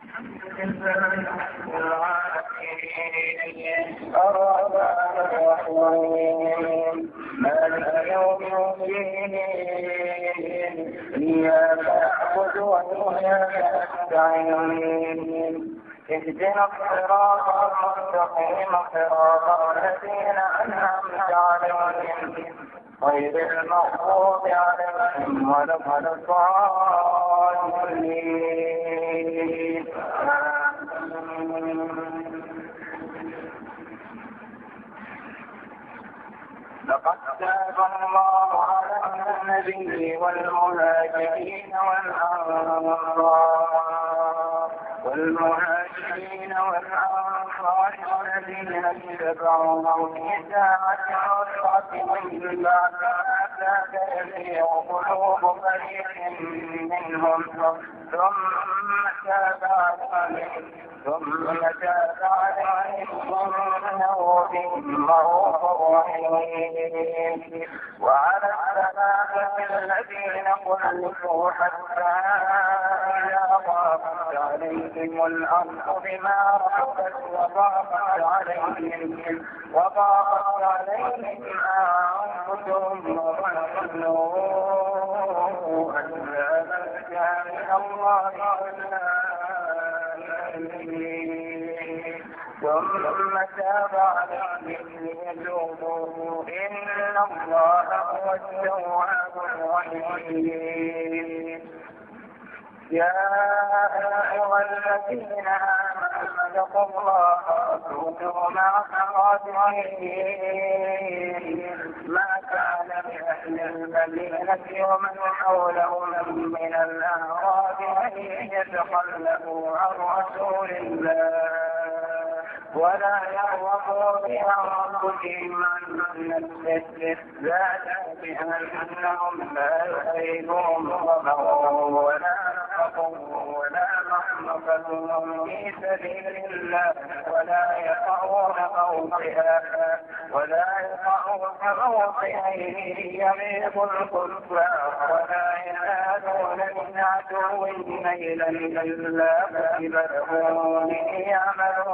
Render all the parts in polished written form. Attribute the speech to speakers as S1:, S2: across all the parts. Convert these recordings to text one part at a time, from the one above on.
S1: الرحمن الرحيم مالك يوم الدين إياك نعبد وإياك نستعين اهدنا الصراط المستقيم صراط الذين أنعمت عليهم غير المغضوب عليهم ولا الضالين. لقد تاب الله على النبي والمهاجرين والأنصار الذين اتبعوهم في ساعة العسرة من بعد ما كاد يزيغ قلوب فريق منهم ثم تاب عليهم إنه بهم رءوف رحيم. وعلى الثلاثة الذين خلفوا حتى إذا ضاقت عليهم الأرض بما رحبت وضاقت عليهم أنفسهم وظنوا أن لا ملجأ من الله إلا إليه ثم تاب عليهم ليتوبوا إن الله هو التواب الرحيم. يا أيها الذين آمنوا اتقوا الله وكونوا مع الصادقين ما كان لأهل المدينة ومن حولهم من الأعراب أن يتخلفوا عن رسول الله ولا يرغبوا بأنفسهم عن نفسه ذلك بأنهم لا يصيبهم ظمأ ولا نصب ولا مخمصة في سبيل الله ولا يطعون موطئا يغيظ الكفار ولا ينالون من عدو نيلا إلا كتب لهم يعملون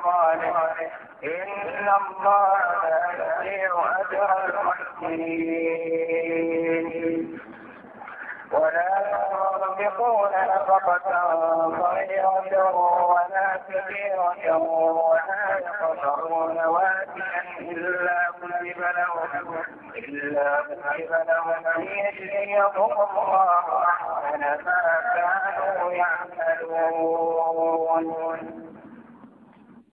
S1: إن الله لا يضيع أجر المحسنين. ولا ينفقون نفقة صغيرة ولا كبيرة ولا يقطعون واديا إلا كتب لهم ليجزيهم الله أحسن ما كانوا يعملون.